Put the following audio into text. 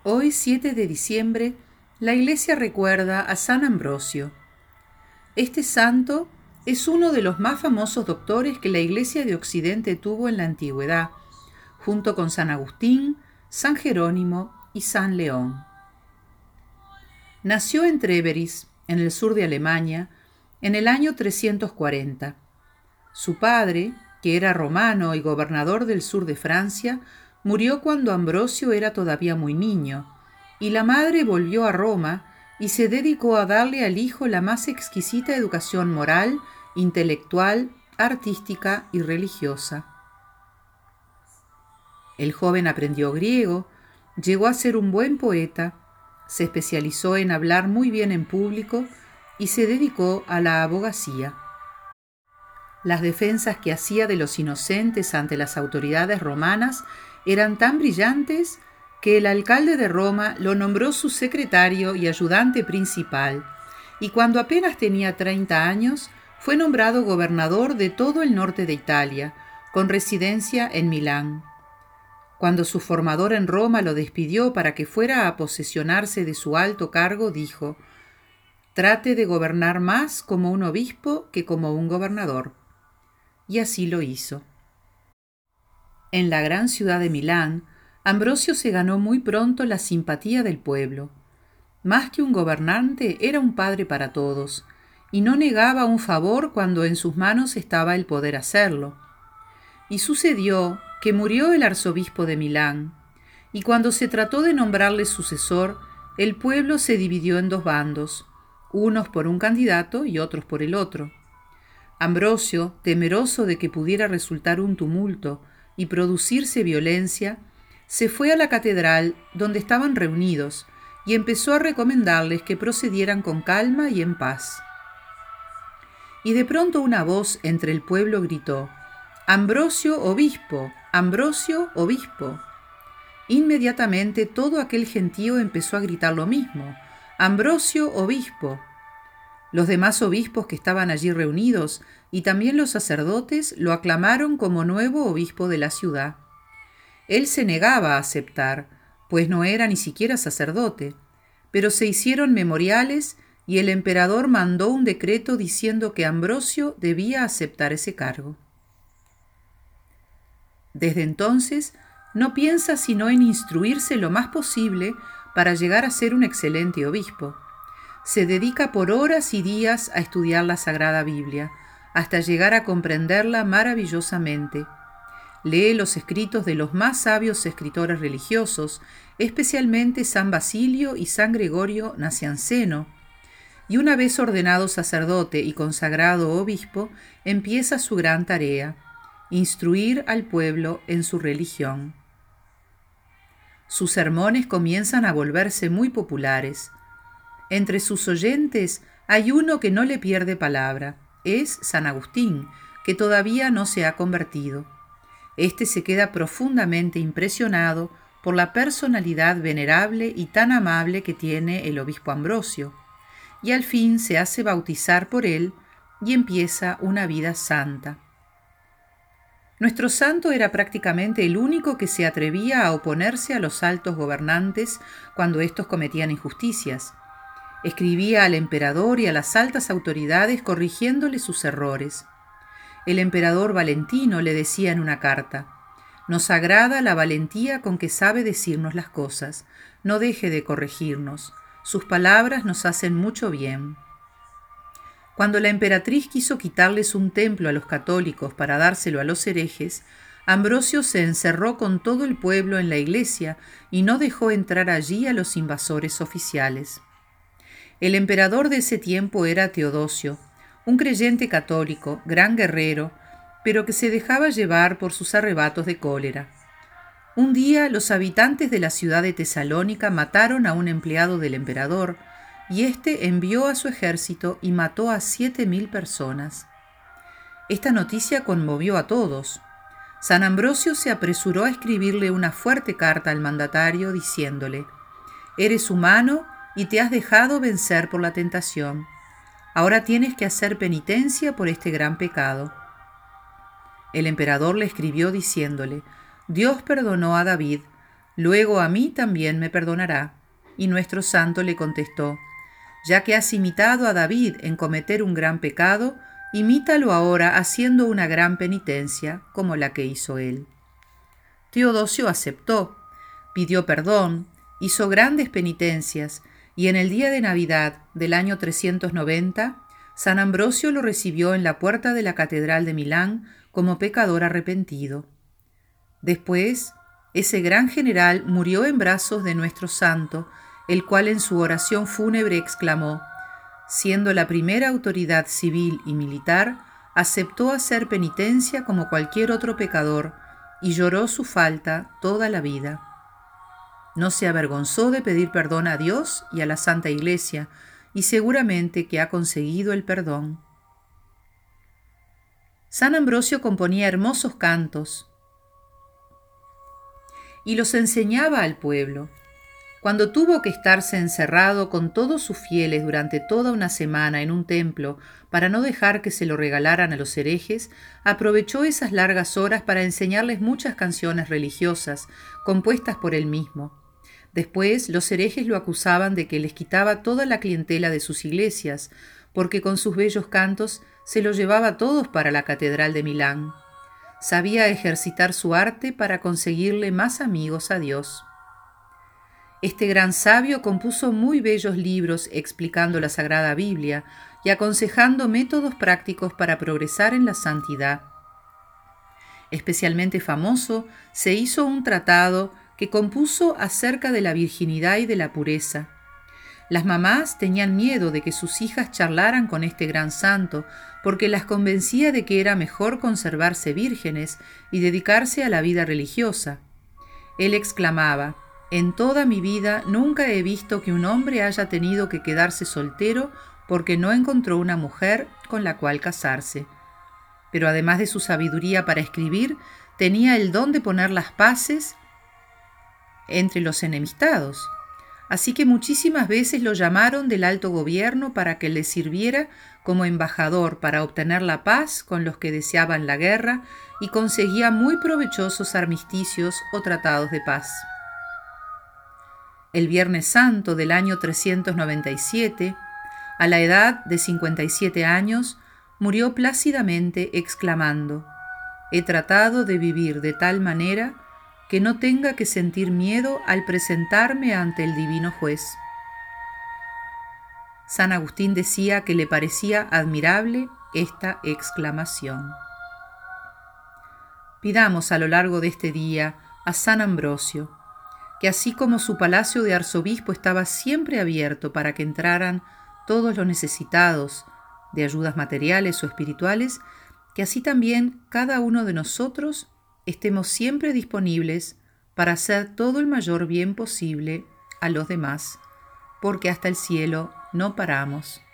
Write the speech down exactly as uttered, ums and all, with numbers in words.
Hoy, siete de diciembre, la Iglesia recuerda a San Ambrosio. Este santo es uno de los más famosos doctores que la Iglesia de Occidente tuvo en la antigüedad, junto con San Agustín, San Jerónimo y San León. Nació en Treveris, en el sur de Alemania, en el año trescientos cuarenta. Su padre, que era romano y gobernador del sur de Francia, murió cuando Ambrosio era todavía muy niño, y la madre volvió a Roma y se dedicó a darle al hijo la más exquisita educación moral, intelectual, artística y religiosa. El joven aprendió griego, llegó a ser un buen poeta, se especializó en hablar muy bien en público y se dedicó a la abogacía. Las defensas que hacía de los inocentes ante las autoridades romanas eran tan brillantes que el alcalde de Roma lo nombró su secretario y ayudante principal, y cuando apenas tenía treinta años, fue nombrado gobernador de todo el norte de Italia, con residencia en Milán. Cuando su formador en Roma lo despidió para que fuera a posesionarse de su alto cargo, dijo: «Trate de gobernar más como un obispo que como un gobernador». Y así lo hizo. En la gran ciudad de Milán, Ambrosio se ganó muy pronto la simpatía del pueblo. Más que un gobernante, era un padre para todos, y no negaba un favor cuando en sus manos estaba el poder hacerlo. Y sucedió que murió el arzobispo de Milán, y cuando se trató de nombrarle sucesor, el pueblo se dividió en dos bandos, unos por un candidato y otros por el otro. Ambrosio, temeroso de que pudiera resultar un tumulto y producirse violencia, se fue a la catedral donde estaban reunidos y empezó a recomendarles que procedieran con calma y en paz. Y de pronto una voz entre el pueblo gritó: «Ambrosio, obispo, Ambrosio, obispo». Inmediatamente todo aquel gentío empezó a gritar lo mismo: «Ambrosio, obispo». Los demás obispos que estaban allí reunidos y también los sacerdotes lo aclamaron como nuevo obispo de la ciudad. Él se negaba a aceptar, pues no era ni siquiera sacerdote, pero se hicieron memoriales y el emperador mandó un decreto diciendo que Ambrosio debía aceptar ese cargo. Desde entonces no piensa sino en instruirse lo más posible para llegar a ser un excelente obispo. Se dedica por horas y días a estudiar la Sagrada Biblia, hasta llegar a comprenderla maravillosamente. Lee los escritos de los más sabios escritores religiosos, especialmente San Basilio y San Gregorio Nacianceno, y una vez ordenado sacerdote y consagrado obispo, empieza su gran tarea: instruir al pueblo en su religión. Sus sermones comienzan a volverse muy populares. Entre sus oyentes hay uno que no le pierde palabra. Es San Agustín, que todavía no se ha convertido. Este se queda profundamente impresionado por la personalidad venerable y tan amable que tiene el obispo Ambrosio, y al fin se hace bautizar por él y empieza una vida santa. Nuestro santo era prácticamente el único que se atrevía a oponerse a los altos gobernantes cuando éstos cometían injusticias. Escribía al emperador y a las altas autoridades corrigiéndole sus errores. El emperador Valentino le decía en una carta: «Nos agrada la valentía con que sabe decirnos las cosas. No deje de corregirnos. Sus palabras nos hacen mucho bien». Cuando la emperatriz quiso quitarles un templo a los católicos para dárselo a los herejes, Ambrosio se encerró con todo el pueblo en la iglesia y no dejó entrar allí a los invasores oficiales. El emperador de ese tiempo era Teodosio, un creyente católico, gran guerrero, pero que se dejaba llevar por sus arrebatos de cólera. Un día los habitantes de la ciudad de Tesalónica mataron a un empleado del emperador, y éste envió a su ejército y mató a siete mil personas. Esta noticia conmovió a todos. San Ambrosio se apresuró a escribirle una fuerte carta al mandatario diciéndole: «Eres humano y te has dejado vencer por la tentación. Ahora tienes que hacer penitencia por este gran pecado». El emperador le escribió diciéndole: «Dios perdonó a David, luego a mí también me perdonará. Y nuestro santo le contestó: ya que has imitado a David en cometer un gran pecado, imítalo ahora haciendo una gran penitencia, como la que hizo él. Teodosio aceptó, pidió perdón, hizo grandes penitencias, y en el día de Navidad del año trescientos noventa, San Ambrosio lo recibió en la puerta de la Catedral de Milán como pecador arrepentido. Después, ese gran general murió en brazos de nuestro santo, el cual en su oración fúnebre exclamó: siendo la primera autoridad civil y militar, aceptó hacer penitencia como cualquier otro pecador y lloró su falta toda la vida. No se avergonzó de pedir perdón a Dios y a la Santa Iglesia, y seguramente que ha conseguido el perdón. San Ambrosio componía hermosos cantos y los enseñaba al pueblo. Cuando tuvo que estarse encerrado con todos sus fieles durante toda una semana en un templo para no dejar que se lo regalaran a los herejes, aprovechó esas largas horas para enseñarles muchas canciones religiosas, compuestas por él mismo. Después, los herejes lo acusaban de que les quitaba toda la clientela de sus iglesias, porque con sus bellos cantos se los llevaba a todos para la Catedral de Milán. Sabía ejercitar su arte para conseguirle más amigos a Dios. Este gran sabio compuso muy bellos libros explicando la Sagrada Biblia y aconsejando métodos prácticos para progresar en la santidad. Especialmente famoso se hizo un tratado que compuso acerca de la virginidad y de la pureza. Las mamás tenían miedo de que sus hijas charlaran con este gran santo, porque las convencía de que era mejor conservarse vírgenes y dedicarse a la vida religiosa. Él exclamaba: en toda mi vida nunca he visto que un hombre haya tenido que quedarse soltero porque no encontró una mujer con la cual casarse. Pero además de su sabiduría para escribir, tenía el don de poner las paces entre los enemistados. Así que muchísimas veces lo llamaron del alto gobierno para que les sirviera como embajador para obtener la paz con los que deseaban la guerra, y conseguía muy provechosos armisticios o tratados de paz. El Viernes Santo del año trescientos noventa y siete, a la edad de cincuenta y siete años, murió plácidamente exclamando: he tratado de vivir de tal manera que no tenga que sentir miedo al presentarme ante el divino juez. San Agustín decía que le parecía admirable esta exclamación. Pidamos a lo largo de este día a San Ambrosio, que así como su palacio de arzobispo estaba siempre abierto para que entraran todos los necesitados de ayudas materiales o espirituales, que así también cada uno de nosotros estemos siempre disponibles para hacer todo el mayor bien posible a los demás, porque hasta el cielo no paramos.